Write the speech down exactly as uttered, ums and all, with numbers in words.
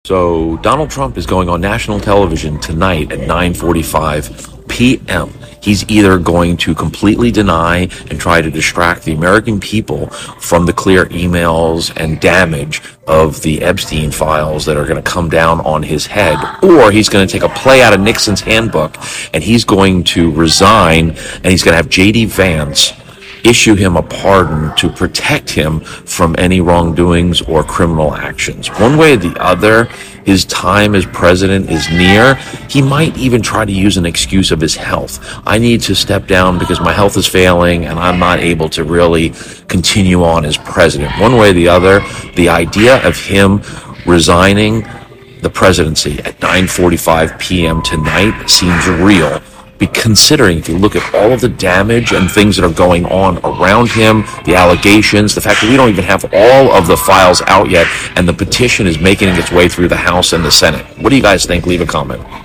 So Donald Trump is going on national television tonight at nine forty-five p.m. He's either going to completely deny and try to distract the American people from the clear emails and damage of the Epstein files that are going to come down on his head, or he's going to take a play out of Nixon's handbook and he's going to resign, and he's going to have J D. Vance issue him a pardon to protect him from any wrongdoings or criminal actions. One way or the other, his time as president is near. He might even try to use an excuse of his health. I need to step down because my health is failing and I'm not able to really continue on as president. One way or the other, the idea of him resigning the presidency at nine forty-five p.m. tonight seems real. Be considering, if you look at all of the damage and things that are going on around him, the allegations, the fact that we don't even have all of the files out yet, and the petition is making its way through the House and the Senate. What do you guys think? Leave a comment.